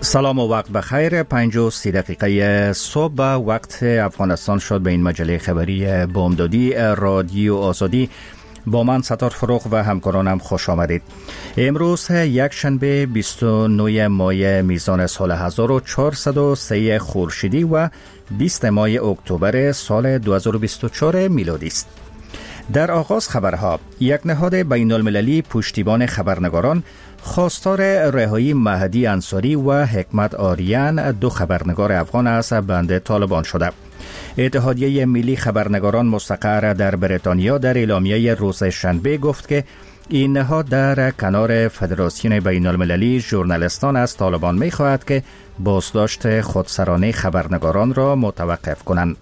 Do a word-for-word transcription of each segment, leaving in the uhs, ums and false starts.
سلام و وقت بخیر. پنج و سی دقیقه صبح وقت افغانستان شد. به این مجله خبری بامدادی رادیو آزادی با من ستار فروغ و همکارانم خوش آمدید. امروز یک شنبه بیست و نه ماه میزان سال هزار و چهارصد و سه خورشیدی و بیست ماه اکتبر سال دو هزار و بیست و چهار میلادی است. در آغاز خبرها، یک نهاد بین المللی پشتیبان خبرنگاران خواستار رهایی مهدی انصاری و حکمت آریان، دو خبرنگار افغان از بند طالبان شده. اتحادیه ملی خبرنگاران مستقر در بریتانیا در اعلامیه روز شنبه گفت که این نهاد در کنار فدراسیون بین المللی ژورنالیستان از طالبان می خواهد که بازداشت خودسرانه خبرنگاران را متوقف کنند.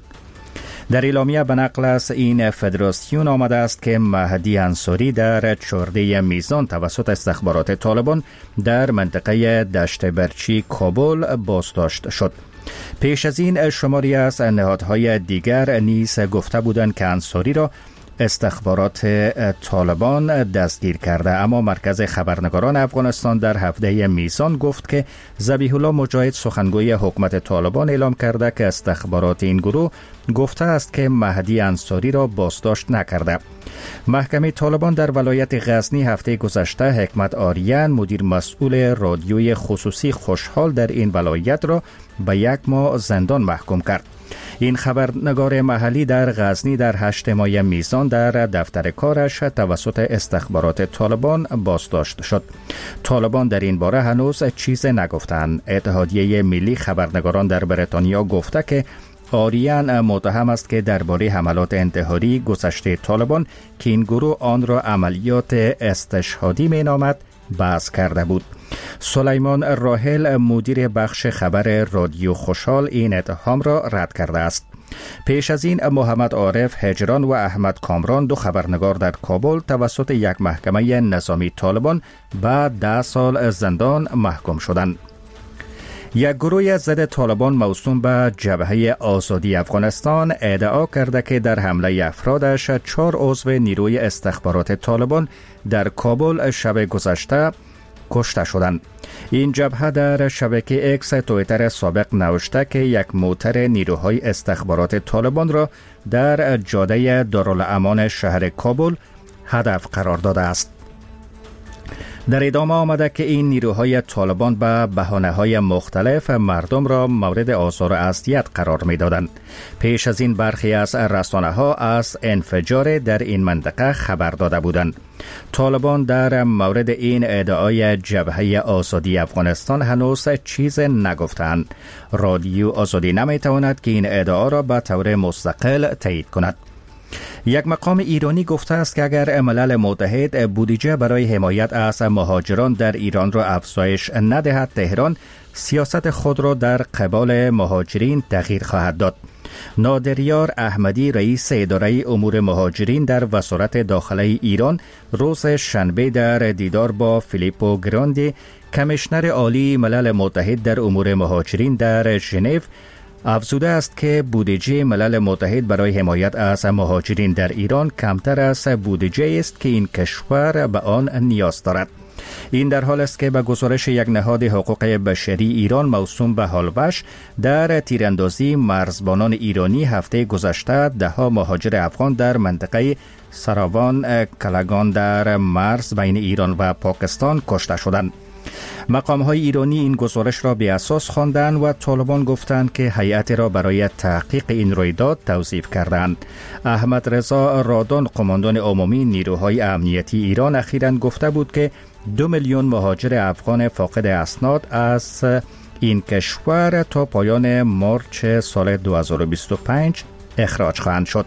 در اعلامیه به نقل از این فدراسیون آمده است که مهدی انصاری در چرده میزان توسط استخبارات طالبان در منطقه دشت برچی کابل بازداشت شد. پیش از این شماری از نهادهای دیگر نیز گفته بودند که انصاری را استخبارات طالبان دستگیر کرده، اما مرکز خبرنگاران افغانستان در هفته میزان گفت که ذبیح الله مجاهد، سخنگوی حکومت طالبان، اعلام کرده که استخبارات این گروه گفته است که مهدی انصاری را بازداشت نکرده. محکمه طالبان در ولایت غزنی هفته گذشته حکمت آریان، مدیر مسئول رادیوی خصوصی خوشحال در این ولایت را به یک ماه زندان محکوم کرد. این خبرنگار محلی در غزنی در هشت ماه میزان در دفتر کارش توسط استخبارات طالبان بازداشت شد. طالبان در این باره هنوز چیز نگفتند. اتحادیه ملی خبرنگاران در بریتانیا گفته که آریان متهم است که درباره حملات انتحاری گذشته طالبان که این گروه آن را عملیات استشهادی مینامد بحث کرده بود. سلیمان راحل، مدیر بخش خبر رادیو خوشحال، این اتهام را رد کرده است. پیش از این محمد عارف هجران و احمد کامران، دو خبرنگار در کابل، توسط یک محکمه نظامی طالبان بعد ده سال زندان محکوم شدند. یک گروه ضد طالبان موسوم به جبهه آزادی افغانستان ادعا کرده که در حمله افرادش چهار عضو نیروی استخبارات طالبان در کابل شب گذشته کشته شدند. این جبهه در شبکه اکس تویتر سابق نوشته که یک موتر نیروهای استخبارات طالبان را در جاده دارالامان شهر کابل هدف قرار داده است. در ادامه آمده که این نیروهای طالبان به بهانه‌های مختلف مردم را مورد آزار و اذیت قرار می‌دادند. پیش از این برخی از رسانه‌ها از انفجار در این منطقه خبر داده بودند. طالبان در مورد این ادعای جبهه آزادی افغانستان هنوز چیز نگفتند. رادیو آزادی نمی‌تواند که این ادعا را به طور مستقل تایید کند. یک مقام ایرانی گفته است که اگر ملل متحد بودجه برای حمایت از مهاجران در ایران را افزایش ندهد، تهران سیاست خود را در قبال مهاجرین تغییر خواهد داد. نادریار احمدی، رئیس اداره امور مهاجرین در وزارت داخلی ایران، روز شنبه در دیدار با فیلیپو گراندی، کمیشنر عالی ملل متحد در امور مهاجرین در ژنو، افزوده است که بودجه ملل متحد برای حمایت از مهاجرین در ایران کمتر از بودجه است که این کشور به آن نیاز دارد. این در حال است که به گزارش یک نهاد حقوق بشری ایران موسوم به هالوش، در تیراندازی مرزبانان ایرانی هفته گذشته ده ها مهاجر افغان در منطقه سراوان کلگان در مرز بین ایران و پاکستان کشته شدند. مقام‌های ایرانی این گزارش را بی اساس خواندند و طالبان گفتند که هیئت را برای تحقیق این رویداد توصیف کردند. احمد رضا رادان، قماندان عمومی نیروهای امنیتی ایران، اخیراً گفته بود که دو میلیون مهاجر افغان فاقد اسناد از این کشور تا پایان مارچ سال دو هزار و بیست و پنج اخراج خواهند شد.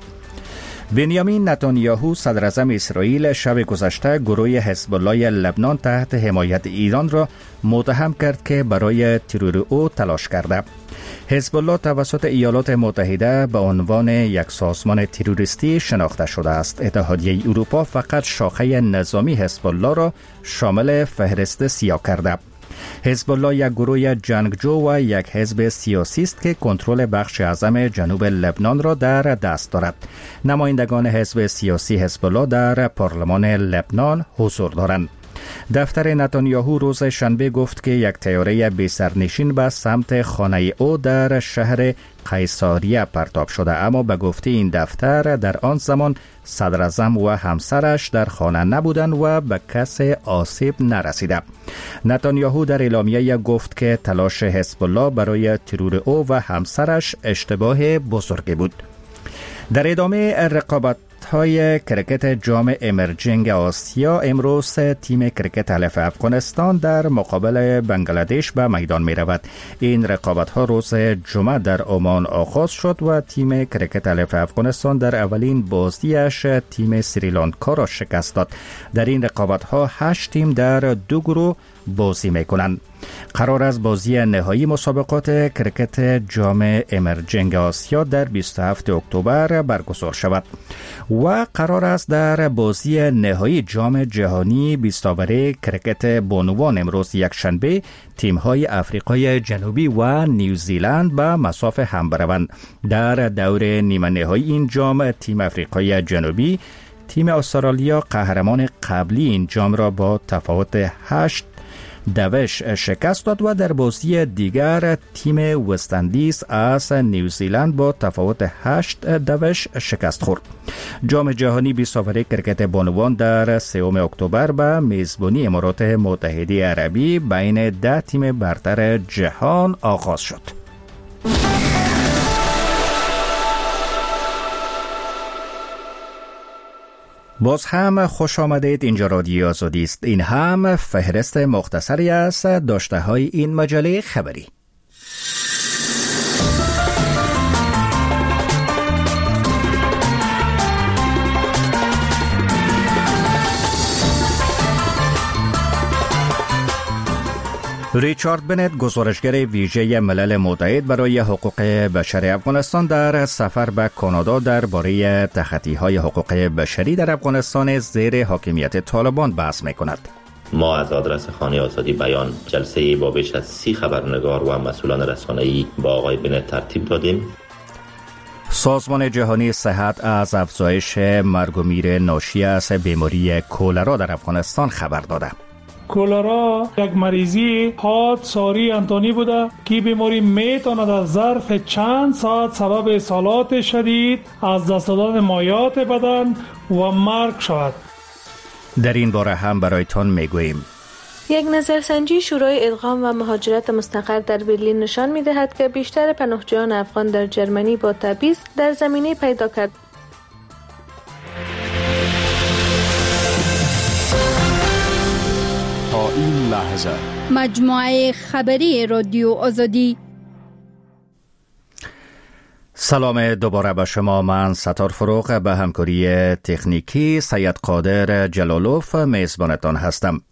بنیامین نتانیاهو، صدر اعظم اسرائیل، شب گذشته گروه حزب الله لبنان تحت حمایت ایران را متهم کرد که برای ترور او تلاش کرده. حزب الله توسط ایالات متحده به عنوان یک سازمان تروریستی شناخته شده است. اتحادیه اروپا فقط شاخه نظامی حزب الله را شامل فهرست سیاه کرده. حزب الله یک گروه جنگجو و یک حزب سیاسی است که کنترل بخش اعظم جنوب لبنان را در دست دارد. نمایندگان حزب سیاسی حزب الله در پارلمان لبنان حضور دارند. دفتر نتانیاهو روز شنبه گفت که یک طیاره بی سرنشین به سمت خانه او در شهر قیصریه پرتاب شده، اما به گفته این دفتر در آن زمان صدر اعظم و همسرش در خانه نبودند و به کسی آسیب نرسیده. نتانیاهو در اعلامیه گفت که تلاش حزب الله برای ترور او و همسرش اشتباه بزرگی بود. در ادامه رقابت های کرکت جام امرجنگ آسیا، امروز تیم کرکت الف افغانستان در مقابل بنگلادش به میدان می رود. این رقابت ها روز جمعه در عمان آغاز شد و تیم کرکت الف افغانستان در اولین بازیش تیم سریلانکا را شکست داد. در این رقابت ها هشت تیم در دو گروه بازی می کنند. قرار است بازی نهایی مسابقات کرکت جام امرجنگ آسیا در بیست و هفتم اکتبر برگزار شود و قرار است در بازی نهایی جام جهانی بیست آوره کرکت بانوان امروز یک شنبه تیم‌های آفریقای جنوبی و نیوزیلند به مسافه هم بروند. در دور نیمه نهایی این جام تیم آفریقای جنوبی تیم استرالیا قهرمان قبلی این جام را با تفاوت هشت دوش شکست داد و در بازی دیگر تیم وستندیز از نیوزیلند با تفاوت هشت دوش شکست خورد. جام جهانی بیست آوره کرکت بانوان در سوم اکتبر به میزبانی امارات متحده عربی بین ده تیم برتر جهان آغاز شد. باز هم خوش آمدید. اینجا رادیو آزادی است. این هم فهرست مختصری از داشته های این مجله خبری. ریچارد بنت، گزارشگر ویژه ملل متحد برای حقوق بشر افغانستان، در سفر به کانادا درباره تخطی‌های حقوق بشری در افغانستان زیر حاکمیت طالبان بحث می‌کند. ما از آدرس خانه آزادی بیان جلسه‌ای با بیش از سی خبرنگار و مسئولان رسانه‌ای با آقای بنت ترتیب دادیم. سازمان جهانی صحت از افزایش مرگ و میر ناشی از بیماری کولرا در افغانستان خبر داده. کولرا یک مریضی حاد ساری انتانی بوده که بیماری میتواند از ظرف چند ساعت سبب اسهالات شدید، از دست دادن مایعات بدن و مرگ شود. در این باره هم برایتان میگوییم. یک نظرسنجی شورای ادغام و مهاجرت مستقر در برلین نشان می‌دهد که بیشتر پناهجویان افغان در جرمنی با تبعیض در زمینه پیدا کرد. تا این لحظه مجموعه خبری رادیو آزادی. سلام دوباره به شما. من ستار فروغ به همکاری تکنیکی سید قادر جلالوف میزبانتان هستم.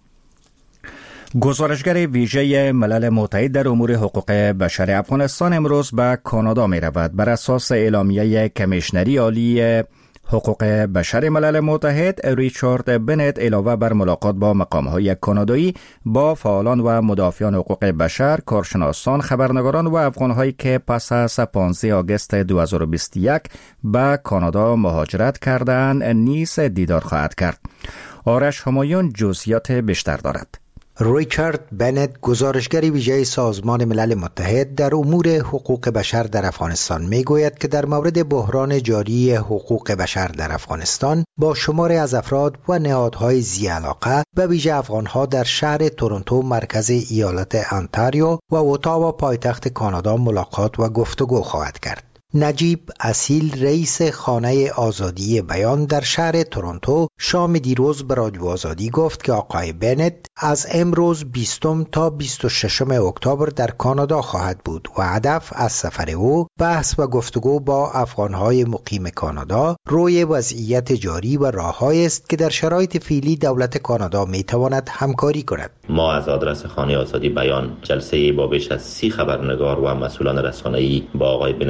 گزارشگر ویژه ملل متحد در امور حقوق بشر افغانستان امروز به کانادا می رود. بر اساس اعلامیه کمیشنری عالی حقوق بشر ملل متحد، ریچارد بنت علاوه بر ملاقات با مقام‌های کانادایی با فعالان و مدافعان حقوق بشر، کارشناسان، خبرنگاران و افغان‌هایی که پس از پانزده آگوست دو هزار و بیست و یک به کانادا مهاجرت کردند نیز دیدار خواهد کرد. آرش همایون جزئیات بیشتر دارد. ریچارد بنت، گزارشگر ویژه سازمان ملل متحد در امور حقوق بشر در افغانستان، میگوید که در مورد بحران جاری حقوق بشر در افغانستان با شماری از افراد و نهادهای ذی‌علاقه و ویژه افغانها در شهر تورنتو مرکز ایالت انتاریو و اتاوا پایتخت کانادا ملاقات و گفتگو خواهد کرد. نجیب اصیل، رئیس خانه آزادی بیان در شهر تورنتو، شام دیروز به رادیو آزادی گفت که آقای بنت از امروز بیستم تا بیست و ششم اکتبر در کانادا خواهد بود و هدف از سفر او بحث و گفتگو با افغانهای مقیم کانادا روی وضعیت جاری و راههایی است که در شرایط فعلی دولت کانادا میتواند همکاری کند. ما از آدرس خانه آزادی بیان جلسه‌ای با بیش از سی خبرنگار و مسئولان رسانه‌ای با آقای بنت ترتیب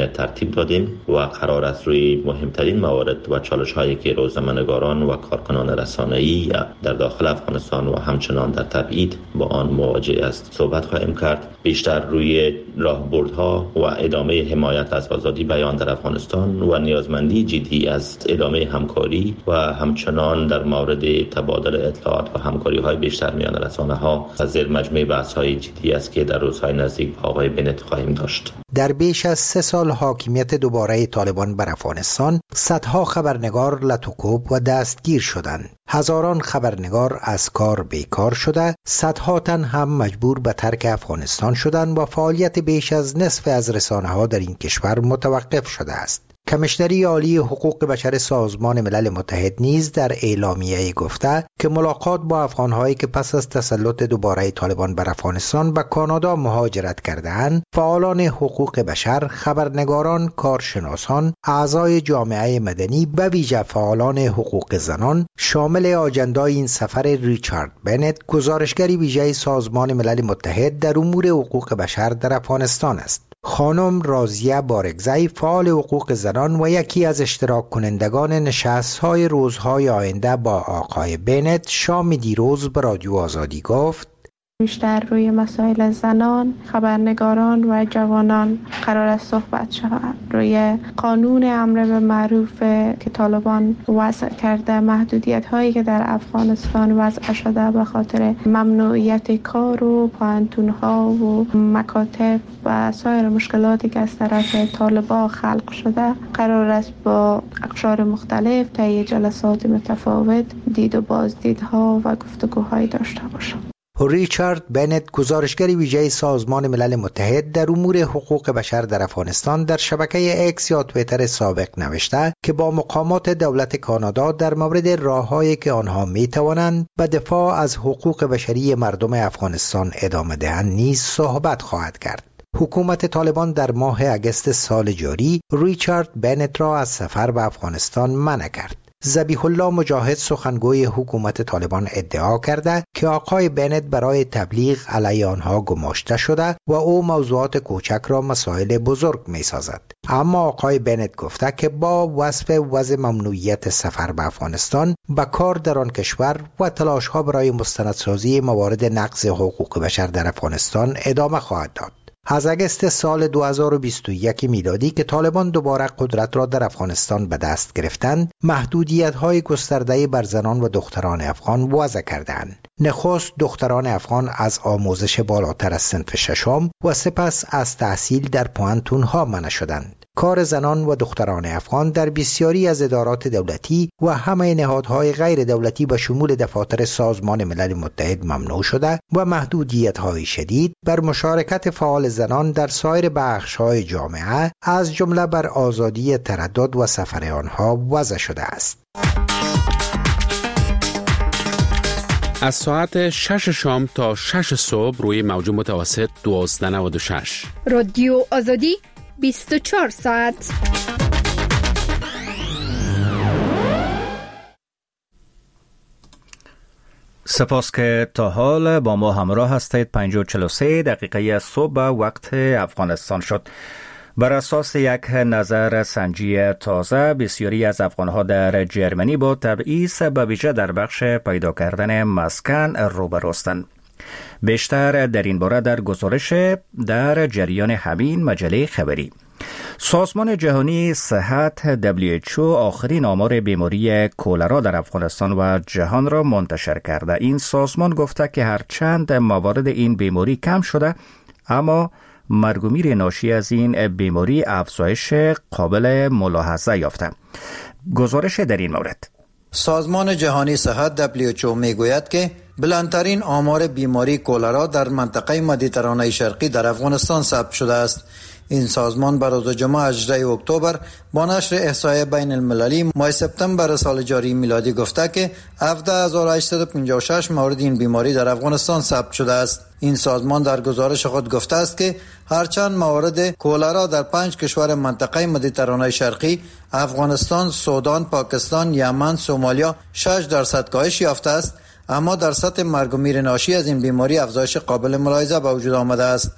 ترتیب دادیم و قرار است روی مهمترین موارد و چالش‌هایی که روزنامه‌نگاران و کارکنان رسانه‌ای در داخل افغانستان و همچنان در تبعید با آن مواجه است صحبت خواهیم کرد. بیشتر روی راهبردها و ادامه حمایت از آزادی بیان در افغانستان و نیازمندی جدی از ادامه همکاری و همچنان در مورد تبادل اطلاعات و همکاری‌های بیشتر میان رسانه‌ها از زیر مجموعه بحث‌های جدی است که در روزهای نزدیک با آقای بنت خواهیم داشت. در بیش از سه سال حاکمیت دوباره طالبان بر افغانستان، صدها خبرنگار لطوکوب و دستگیر شدند. هزاران خبرنگار از کار بیکار شده، صدها تن هم مجبور به ترک افغانستان شدند و فعالیت بیش از نصف از رسانه‌ها در این کشور متوقف شده است. کمیشنری عالی حقوق بشر سازمان ملل متحد نیز در اعلامیه گفته که ملاقات با افغان‌هایی که پس از تسلط دوباره طالبان بر افغانستان به کانادا مهاجرت کرده‌اند، فعالان حقوق بشر، خبرنگاران، کارشناسان، اعضای جامعه مدنی به ویژه فعالان حقوق زنان، شامل آجندای این سفر ریچارد بنت، گزارشگری ویژه سازمان ملل متحد در امور حقوق بشر در افغانستان است. خانم رازیه بارگزی، فعال حقوق زنان و یکی از اشتراک کنندگان نشست‌های روزهای آینده با آقای بنت، شام دیروز به رادیو آزادی گفت: بیشتر روی مسائل زنان، خبرنگاران و جوانان قرار است صحبت شود. روی قانون امر به معروف که طالبان وضع کرده، محدودیت هایی که در افغانستان وضع شده به خاطر ممنوعیت کار و پانتون ها و مکاتب و سایر مشکلاتی که از طرف طالبان خلق شده، قرار است با اقشار مختلف طی جلسات متفاوت دید و بازدیدها و گفتگوهای داشته باشند. ریچارد بنت، گزارشگری ویژه سازمان ملل متحد در امور حقوق بشر در افغانستان، در شبکه اکس یا توییتر سابق نوشته که با مقامات دولت کانادا در مورد راه‌هایی که آنها می‌توانند به دفاع از حقوق بشری مردم افغانستان ادامه دهند نیز صحبت خواهد کرد. حکومت طالبان در ماه اگست سال جاری ریچارد بنت را از سفر به افغانستان منع کرد. ذبیح الله مجاهد، سخنگوی حکومت طالبان، ادعا کرده که آقای بنت برای تبلیغ علیه آنها گماشته شده و او موضوعات کوچک را مسائل بزرگ می سازد. اما آقای بنت گفته که با وصف وضع ممنوعیت سفر به افغانستان به کار در آن کشور و تلاش‌ها برای مستندسازی موارد نقض حقوق بشر در افغانستان ادامه خواهد داد. از اگست سال دو هزار و بیست و یک میلادی که طالبان دوباره قدرت را در افغانستان به دست گرفتند، محدودیت‌های گسترده بر زنان و دختران افغان وضع کردند. نخست دختران افغان از آموزش بالاتر از صنف ششم و سپس از تحصیل در پوانتون‌ها منع شدند. کار زنان و دختران افغان در بسیاری از ادارات دولتی و همه نهادهای غیر دولتی به شمول دفاتر سازمان ملل متحد ممنوع شده و محدودیت‌های شدید بر مشارکت فعال زنان در سایر بخش‌های جامعه، از جمله بر آزادی تردد و سفر آنها وضع شده است. از ساعت شش شام تا شش صبح روی موج متوسط دوازده و نود و شش. رادیو آزادی بیست و چهار ساعت. سپاس که تا حال با ما همراه هستید. پنج و چهل و سه دقیقه صبح وقت افغانستان شد. بر اساس یک نظر سنجی تازه، بسیاری از افغانها در جرمنی با تبعیض به ویژه در بخش پیدا کردن مسکن روبروستند. بیشتر در این باره در گزارش در جریان همین مجله خبری. سازمان جهانی صحت دبلیو اچ او آخرین آمار بیماری کولرا در افغانستان و جهان را منتشر کرده. این سازمان گفته که هرچند موارد این بیماری کم شده، اما مرگ و میر ناشی از این بیماری افزایش قابل ملاحظه یافته. گزارش در این مورد: سازمان جهانی صحت دبلیو اچ او میگوید که بلندترین آمار بیماری کولرا در منطقه مدیترانه شرقی در افغانستان ثبت شده است. این سازمان بر روز جمعه هجدهم اکتبر با نشر احصایه بین المللی ماه سپتامبر سال جاری میلادی گفته که هفده هزار و هشتصد و پنجاه و شش مورد این بیماری در افغانستان ثبت شده است. این سازمان در گزارش خود گفته است که هرچند موارد کولرا در پنج کشور منطقه مدیترانه شرقی، افغانستان، سودان، پاکستان، یمن، سومالیا شش درصد کاهش یافته است، اما در سطح مرگ و میر ناشی از این بیماری افزایش قابل ملاحظه به وجود آمده است.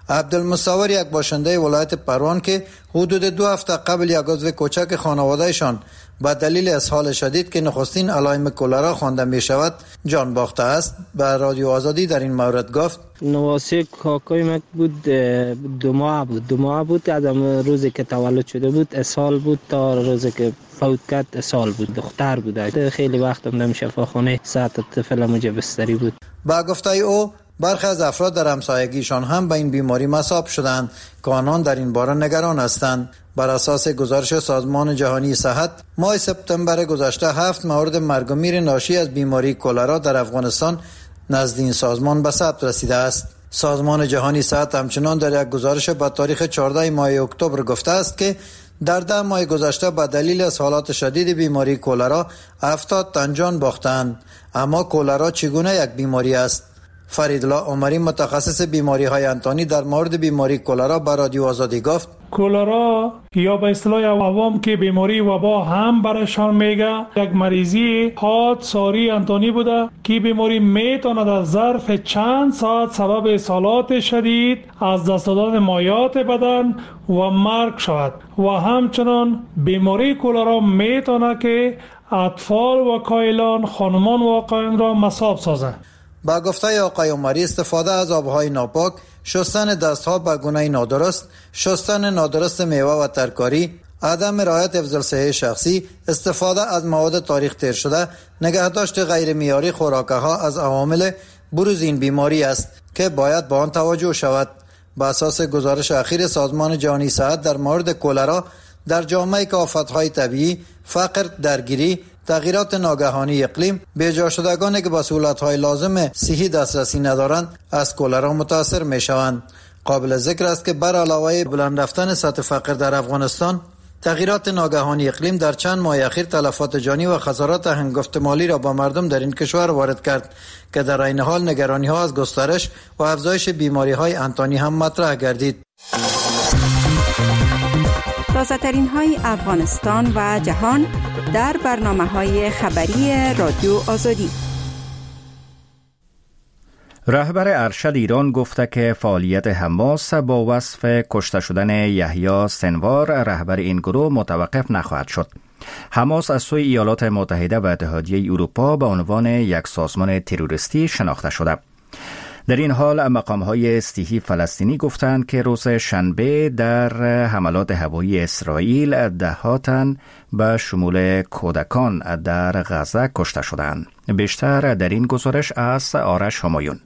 عبدالمصور یک باشنده ولایت پروان که حدود دو هفته قبل یک عضو کوچک خانوادهشان به دلیل اسهال شدید که نخستین علائم کلرا خوانده می شود جان باخته است به رادیو آزادی در این مورد گفت نواسه کاکای من بود دو ماه بود دو ماه بود از روزی که تولد شده بود اسهال بود تا روزی که فوت کرد اسهال بود دختر بود خیلی وقت هم نمیشه شفاخانه ساعت طفل موجه بستری بود. با گفته او برخی از افراد در همسایگیشان هم به این بیماری مصاب شدند که آنان در این باره نگران هستند. بر اساس گزارش سازمان جهانی صحت ماه سپتامبر گذشته هفت مورد مرگ و میر ناشی از بیماری کلرا در افغانستان نزد این سازمان به ثبت رسیده است. سازمان جهانی صحت همچنان در یک گزارش با تاریخ چهاردهم ماه اکتبر گفته است که در ده ماه گذشته به دلیل اسهالات شدید بیماری کلرا هفتاد تن جان باختند. اما کلرا چگونه یک بیماری است؟ فریدالله عمری متخصص بیماری های انتانی در مورد بیماری کلرا به رادیو آزادی گفت کلرا یا به اصطلاح عوام که بیماری وبا هم برشان میگه یک مریضی حاد ساری انتانی بوده که بیماری میتواند از ظرف چند ساعت سبب اسهالات شدید از دست دادن مایعات بدن و مرگ شود و همچنان بیماری کلرا میتواند که اطفال و کایلان خانمان و آقایان را مصاب سازد. با گفته آقای عمری استفاده از آبهای ناپاک، شستن دستها به گونه نادرست، شستن نادرست میوه و ترکاری، عدم رعایت حفظ الصحه شخصی، استفاده از مواد تاریخ تیر شده، نگهداشت غیر معیاری خوراک‌ها از عوامل بروز این بیماری است که باید به آن توجه شود. با اساس گزارش اخیر سازمان جهانی صحت در مورد کلرا در جامعه که آفت‌های طبیعی، فقر، درگیری، تغییرات ناگهانی اقلیم، بی‌جا شدگانی که به سهولت‌های لازم صحی دسترسی ندارند از کلرا متاثر می‌شوند. قابل ذکر است که بر علاوه بلند رفتن سطح فقر در افغانستان، تغییرات ناگهانی اقلیم در چند ماه اخیر تلفات جانی و خسارات هنگفت مالی را با مردم در این کشور وارد کرد که در این حال نگرانی‌ها از گسترش و افزایش بیماری‌های انتانی هم مطرح گردید. تازه‌ترین های افغانستان و جهان در برنامه‌های خبری رادیو آزادی. رهبر ارشد ایران گفته که فعالیت حماس با وصف کشته شدن یحیی سنوار رهبر این گروه متوقف نخواهد شد. حماس از سوی ایالات متحده و اتحادیه اروپا به عنوان یک سازمان تروریستی شناخته شده. در این حال مقام‌های صحی فلسطینی گفتند که روز شنبه در حملات هوایی اسرائیل ده تن به شمول کودکان در غزه کشته شدند. بیشتر در این گزارش از آرش همایون.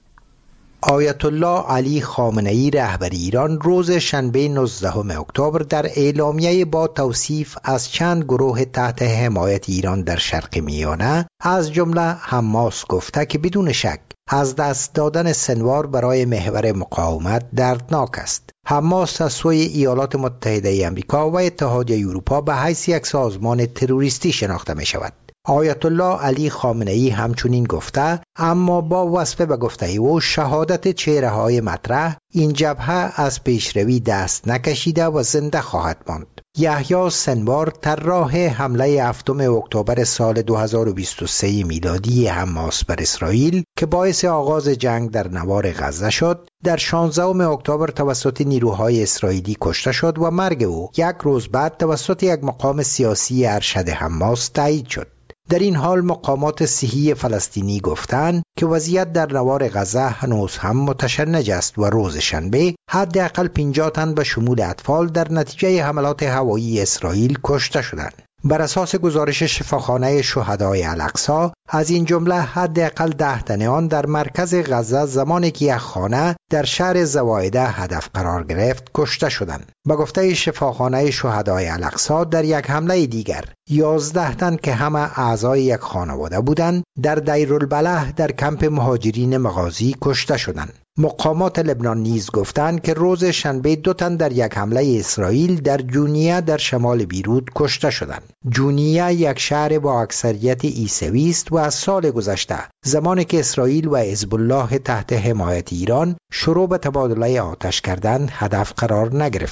آیت الله علی خامنه‌ای رهبر ایران روز شنبه نوزدهم اکتبر در اعلامیه با توصیف از چند گروه تحت حمایت ایران در شرق میانه از جمله حماس گفته که بدون شک از دست دادن سنوار برای محور مقاومت دردناک است. حماس از سوی ایالات متحده آمریکا و اتحادیه اروپا به حیث یک سازمان تروریستی شناخته می شود. آیت الله علی خامنه‌ای همچنین گفته اما با وصف به گفته او شهادت چهره های مطرح این جبهه از پیشروی دست نکشیده و زنده خواهد ماند. یحیی سنوار طراح حمله هفتم اکتبر سال دو هزار و بیست و سه میلادی حماس بر اسرائیل که باعث آغاز جنگ در نوار غزه شد، در شانزدهم اکتبر توسط نیروهای اسرائیلی کشته شد و مرگ او یک روز بعد توسط یک مقام سیاسی ارشد حماس تایید شد. در این حال مقامات صحی فلسطینی گفتند که وضعیت در نوار غزه هنوز هم متشنج است و روز شنبه حداقل پنجاه تن به شمول اطفال در نتیجه حملات هوایی اسرائیل کشته شدند. بر اساس گزارش شفاخانه شهدای الاقصی از این جمله حداقل ده تن آن در مرکز غزه زمانی که یک خانه در شهر زوایده هدف قرار گرفت کشته شدند. به گفته شفاخانه شهدای الاقصی در یک حمله دیگر یازده تن که همه اعضای یک خانواده بودند در دیرالبلح در کمپ مهاجرین مغازی کشته شدند. مقامات لبنان نیز گفتند که روز شنبه دو تن در یک حمله اسرائیل در جونیه در شمال بیروت کشته شدند. جونیه یک شهر با اکثریت عیسوی است و از سال گذشته زمانی که اسرائیل و حزب الله تحت حمایت ایران شروع به تبادله آتش کردن هدف قرار نگرفته بود.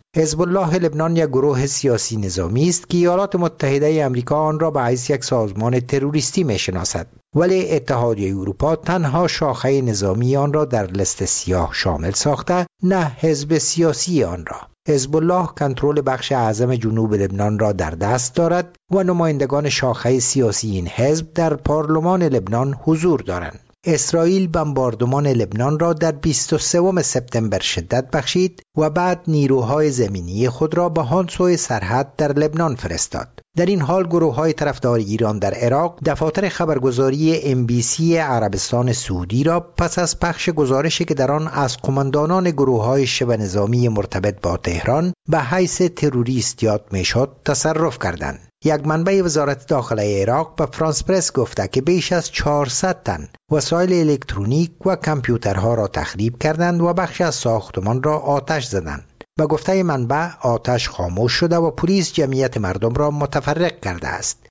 حزب الله لبنان یک گروه سیاسی نظامی است که ایالات متحده آمریکا آن را به حیث یک سازمان تروریستی می‌شناسد، ولی اتحادیه اروپا تنها شاخه نظامی آن را در لیست سیاه شامل ساخته، نه حزب سیاسی آن را. حزب الله کنترل بخش اعظم جنوب لبنان را در دست دارد و نمایندگان شاخه سیاسی این حزب در پارلمان لبنان حضور دارند. اسرائیل بمباردمان لبنان را در بیست و سوم سپتامبر شدت بخشید و بعد نیروهای زمینی خود را به آن سوی سرحد در لبنان فرستاد. در این حال گروه‌های طرفدار ایران در عراق دفاتر خبرگزاری ام بی سی عربستان سعودی را پس از پخش گزارشی که در آن از قماندانان گروه‌های شبه نظامی مرتبط با تهران به حیث تروریست یاد می‌شد تصرف کردند. یک منبع وزارت داخله عراق به فرانس پرس گفته که بیش از چهارصد تن وسایل الکترونیک و کامپیوترها را تخریب کردند و بخش از ساختمان را آتش زدند. به گفته منبع آتش خاموش شده و پلیس جمعیت مردم را متفرق کرده است.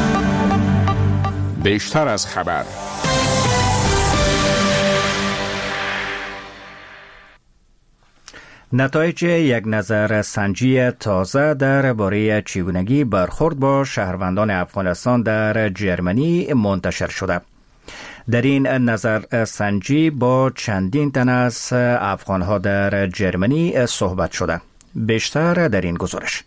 بیشتر از خبر. نتایج یک نظر سنجی تازه درباره چگونگی برخورد با شهروندان افغانستان در جرمنی منتشر شده. در این نظر سنجی با چندین تن از افغانها در جرمنی صحبت شده. بیشتر در این گزارش.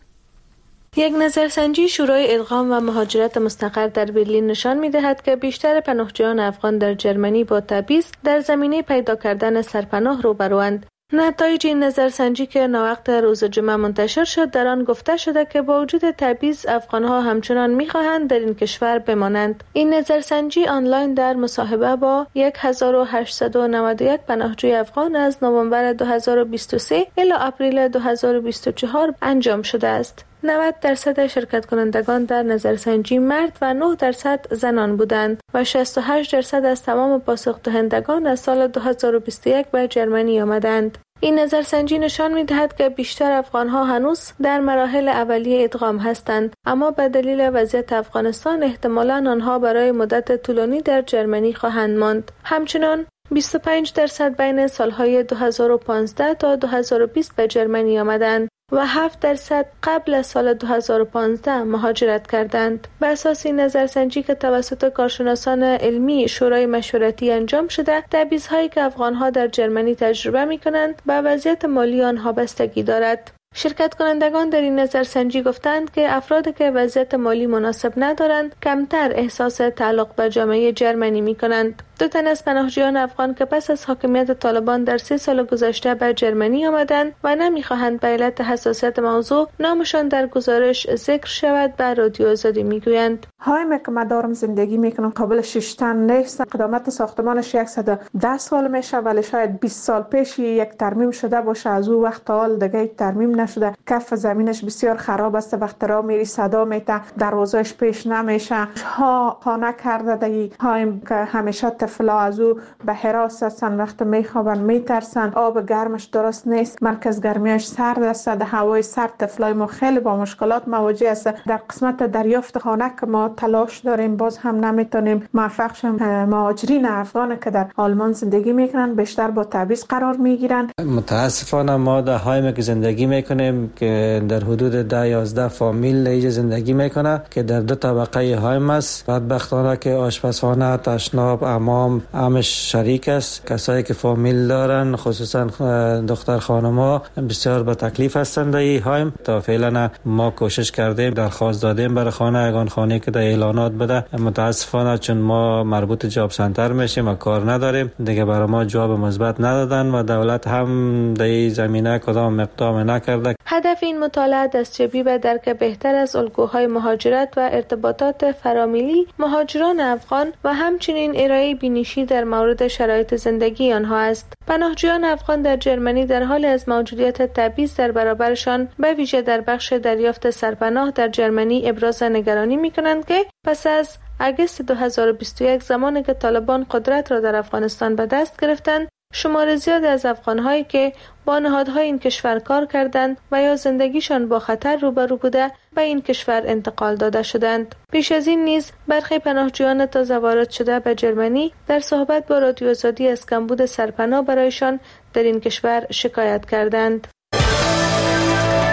یک نظرسنجی شورای ادغام و مهاجرت مستقر در برلین نشان می‌دهد که بیشتر پناهجویان افغان در جرمنی با تبعیض در زمینه پیدا کردن سرپناه روبروند. نتایج این نظرسنجی که ناوقت روز جمعه منتشر شد در آن گفته شده که با وجود تبعیض افغانها همچنان می‌خواهند در این کشور بمانند. این نظرسنجی آنلاین در مصاحبه با هزار و هشتصد و نود و یک پناهجوی افغان از نوامبر دو هزار و بیست و سه الی آپریل دو هزار و بیست و چهار انجام شده است. نود درصد شرکت کنندگان در نظرسنجی مرد و نه درصد زنان بودند و شصت و هشت درصد از تمام پاسخ دهندگان از سال دو هزار و بیست و یک به جرمنی آمدند. این نظرسنجی نشان می‌دهد که بیشتر افغان‌ها هنوز در مراحل اولیه ادغام هستند، اما به دلیل وضعیت افغانستان احتمالاً آنها برای مدت طولانی در جرمنی خواهند ماند. همچنان بیست و پنج درصد بین سالهای دو هزار و پانزده تا دو هزار و بیست به جرمنی آمدند و هفت درصد قبل از سال دو هزار و پانزده مهاجرت کردند. بر اساس این نظرسنجی که توسط کارشناسان علمی شورای مشورتی انجام شده، تبعیض‌هایی که افغان‌ها در جرمنی تجربه می‌کنند به وضعیت مالی آنها بستگی دارد. شرکت کنندگان در این نظرسنجی گفتند که افرادی که وضعیت مالی مناسب ندارند کمتر احساس تعلق به جامعه جرمنی می‌کنند. دو تن از پناهجویان افغان که پس از حاکمیت طالبان در سه سال گذشته به جرمنی آمدند و نمی‌خواهند به علت حساسیت موضوع نامشان در گزارش ذکر شود به رادیو آزادی میگویند: هایم که من دارم زندگی میکنم قابل ششتن نیست. قدامت ساختمانش صد و ده سال میشه، ولی شاید بیست سال پیش یک ترمیم شده باشه. از او وقت تا حال دیگه ترمیم نشده. کف زمینش بسیار خراب است. وقت را میری صدا میته، دروازه‌اش پیش نمیشه. ها خانه کرده دی هایم که همیشه طفلا از او به حراس هستن، وقت میخوابن میترسن. آب گرمش درست نیست، مرکز گرمیش سرد است، در هوای سرد طفلای ما خیلی با مشکلات مواجه است. در قسمت دریافت خانه که ما تلاش داریم باز هم نمیتونیم موفق شیم. مهاجرین افغان که در آلمان زندگی میکنن بیشتر با تبعیض قرار میگیرن. متاسفانه ما در هایم که زندگی میکنیم که در حدود ده یازده فامیل اینجا زندگی میکنه که در دو طبقه هایم است. بدبختانه که آشپزخانه، تشناب، حمام همش شریک است. کسایی که فامیل دارن خصوصا دختر خانم‌ها بسیار به تکلیف هستند در این هایم. تا فعلا ما کوشش کردیم درخواست دادیم برای خانه یگان خانه که در اعلانات بده. متاسفانه چون ما مربوط جاب سنتر میشیم و کار نداریم دیگه برای ما جواب مثبت ندادن و دولت هم در این زمینه کدام اقدام نکرده. هدف این مطالعه دستیابی به درک بهتر از الگوهای مهاجرت و ارتباطات فرامیلی مهاجران افغان و همچنین ارائه بینشی در مورد شرایط زندگی آنها است. پناهجویان افغان در جرمنی در حال از موجودیت تبعیض در برابرشان به ویژه در بخش دریافت سرپناه در جرمنی ابراز نگرانی می‌کنند که پس از آگوست دو هزار و بیست و یک زمانی که طالبان قدرت را در افغانستان به دست گرفتند، شمار زیادی از افغان‌هایی که با نهادهای این کشور کار کردند و یا زندگیشان با خطر روبرو بوده به این کشور انتقال داده شدند. پیش از این نیز برخی پناهجویان تازه وارد شده به جرمنی در صحبت با رادیو آزادی از کمبود سرپناه برایشان در این کشور شکایت کردند.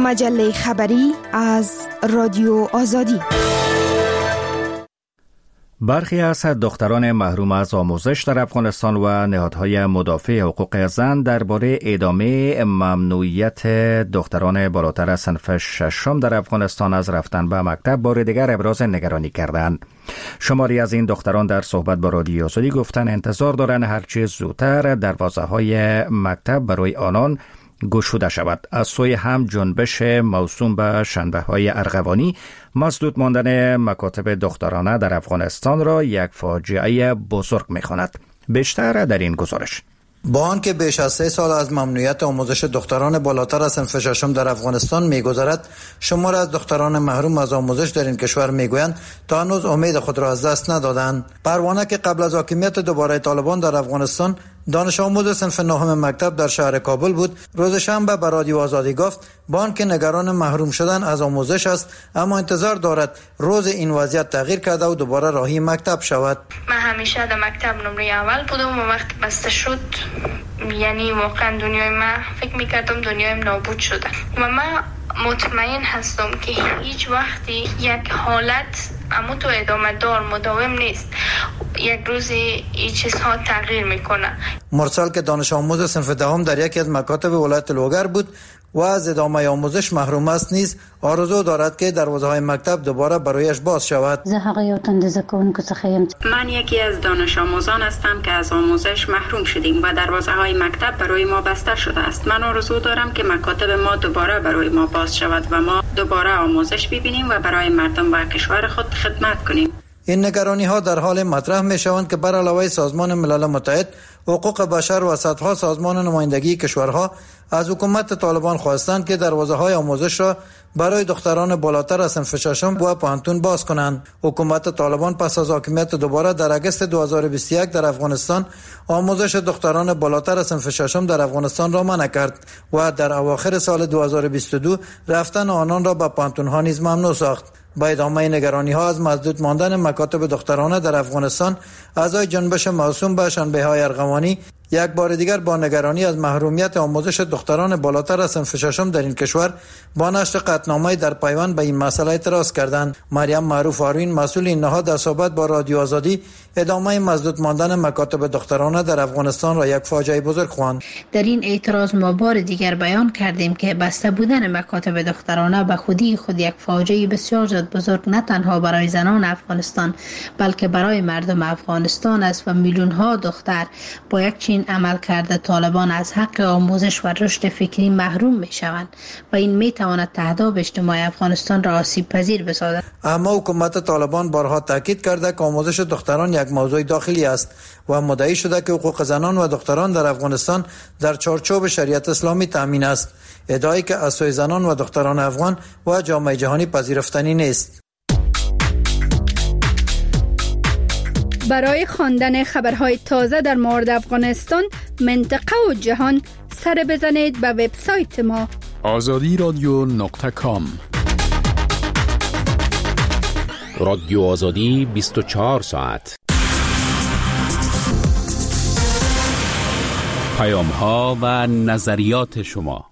مجله خبری از رادیو آزادی. برخی از دختران محروم از آموزش در افغانستان و نهادهای مدافع حقوق زن درباره ادامه ممنوعیت دختران بالاتر از صنف ششم در افغانستان از رفتن به مکتب بار دیگر ابراز نگرانی کردند. شماری از این دختران در صحبت با رادیو آزادی گفتند انتظار دارند هرچه زودتر دروازه‌های مکتب برای آنان گشوده شود. از سوی هم جنبش موسوم به شنبه‌های ارغوانی مسدود ماندن مکاتب دخترانه در افغانستان را یک فاجعه بزرگ می‌خواند. بیشتر در این گزارش. با آنکه بیش از سه سال از ممنوعیت آموزش دختران بالاتر از صنف ششم در افغانستان می‌گذرد، شمار از دختران محروم از آموزش در این کشور میگویند تا هنوز امید خود را از دست ندادند. پروانه که قبل از حاکمیت دوباره طالبان در افغانستان دانش آموز صنف نهم مکتب در شهر کابل بود، روز شنبه به رادیو آزادی گفت با آنکه نگران محروم شدن از آموزش است، اما انتظار دارد روز این وضعیت تغییر کرده و دوباره راهی مکتب شود. من همیشه در مکتب نمره اول بودم و وقتی بسته شد یعنی واقعا دنیای من فکر میکردم دنیایم نابود شده و من مطمئن هستم که هیچ وقتی یک حالت اما تو ادامه دار مداوم نیست، یک روزی این چیزها تغییر میکنه. مرسل که دانش آموز صنف دهم در یکی از مکاتب ولایت لوگر بود و از ادامه آموزش محروم است نیز آرزو دارد که دروازه‌های مکتب دوباره برایش باز شود. من یکی از دانش آموزان هستم که از آموزش محروم شدیم و دروازه‌های مکتب برای ما بسته شده است. من آرزو دارم که مکاتب ما دوباره برای ما باز شود و ما دوباره آموزش ببینیم و برای مردم و کشور خود خدمت کنیم. این نگرانی ها در حال مطرح می شوند که بر علاوه سازمان ملل متحد، حقوق بشر و صدها سازمان نمایندگی کشورها از حکومت طالبان خواستند که دروازه های آموزش را برای دختران بالاتر از صنف ششم و پانتون باز کنند. حکومت طالبان پس از حاکمیت دوباره در اگست دو هزار و بیست و یک در افغانستان آموزش دختران بالاتر از صنف ششم در افغانستان را منع کرد و در اواخر سال دو هزار و بیست و دو رفتن آنان را به پانتون ها نیز ممنوع ساخت. با ادامه نگرانی ها از مسدود ماندن مکاتب دخترانه در افغانستان، اعضای جنبش موسوم به شنبه‌های ارغوانی یک بار دیگر با نگرانی از محرومیت آموزش دختران بالاتر از صنف ششم در این کشور با نشر قطعنامه‌ای در پیوند به این مسئله اعتراض کردند. مریم معروف آروین مسئول این نهاد در صحبت با رادیو آزادی ادامه مسدود ماندن مکاتب دخترانه در افغانستان را یک فاجعه بزرگ خواند. در این اعتراض ما بار دیگر بیان کردیم که بسته بودن مکاتب دخترانه به خودی خود یک فاجعه بسیار زیاد بزرگ نه تنها برای زنان افغانستان بلکه برای مردم افغانستان است و میلیون ها دختر با یک چین عمل کرده طالبان از حق آموزش و رشد فکری محروم می شوند و این می تواند تهداب اجتماع افغانستان را آسیب پذیر بسازد. اما حکومت طالبان بارها تاکید کرده که آموزش دختران یک موضوع داخلی است و مدعی شده که حقوق زنان و دختران در افغانستان در چارچوب شریعت اسلامی تامین است، ادعایی که از سوی زنان و دختران افغان و جامعه جهانی پذیرفتنی نیست. برای خواندن خبرهای تازه در مورد افغانستان، منطقه و جهان سر بزنید به وبسایت ما آزادی رادیو نقطه کام. رادیو آزادی بیست و چهار ساعت. پیام ها و نظریات شما.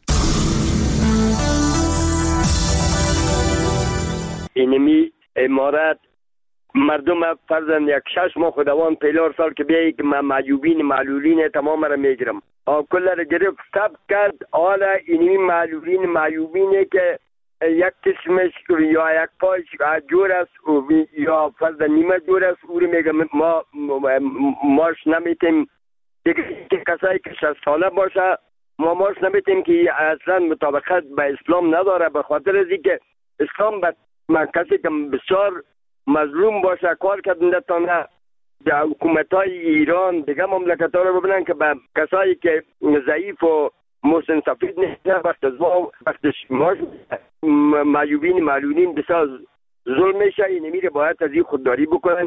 اینمی امارات مردم فرزند یک شش ماه خداوند پیلار سال که بیایی که من معیوبین معلولین تمام را میگیرم کل را گرفت سب کرد. حالا اینمی معلولین معیوبینه که یک قسمش یا یک پایش جور است یا فرد نیمه جور است او رو میگم ما ماش نمیتیم که کسایی که شصت ساله باشه ما ماش نمیتیم که اصلا مطابقت به اسلام نداره، به خاطر از اینکه اسلام به کسی که بسیار مظلوم باشه کار کردن تانه در حکومتای ایران دیگه مملکت ها رو ببینن که به کسایی که ضعیف و محسن سفید نیست وقت از ما وقتش ماش معیوبین معلولین بسیار ظلم میشه. این میره باید از این خودداری بکنن.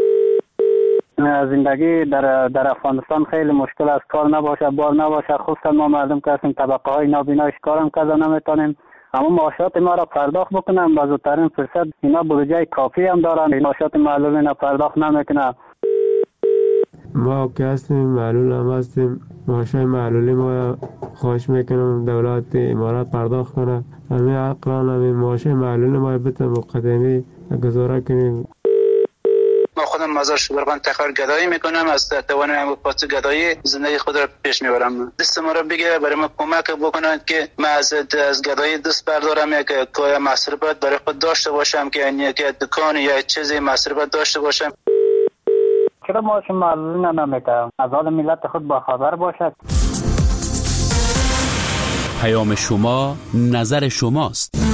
زندگی در در افغانستان خیلی مشکل است، کار نباشه بار نباشه، خصوصا ما مردم که هستیم طبقه های نابینایش کارم کردن نمیتونیم، اما معاشات ما را پرداخت بکنم با زودترین فرصت. اینا بودجه کافی هم دارن، معاشات معلولین پرداخت نمیکنن. ما که هستیم معلول هم هستیم، معاشای معلولی ما خواهش میکنم دولت امارات پرداخت کنه، همین اقران همین معاشای معلولی ما بتن مقدمی گزاره کنیم. ما خودم مزار شبرغان تخار گدایی میکنم، از توان هم پاس گدایی زندگی خود را پیش میبرم. دست ما را بگیره برای ما کمک بکنند که ما از از گدایی دست بردارم، یک کوی مصرفات برای خود داشته باشم، که یعنی یک دکان یا چیزی مصرفات داشته باشم. چرا ما شما معلول نمیکنم؟ از حال ملت خود با خبر باشد. پیام شما نظر شماست.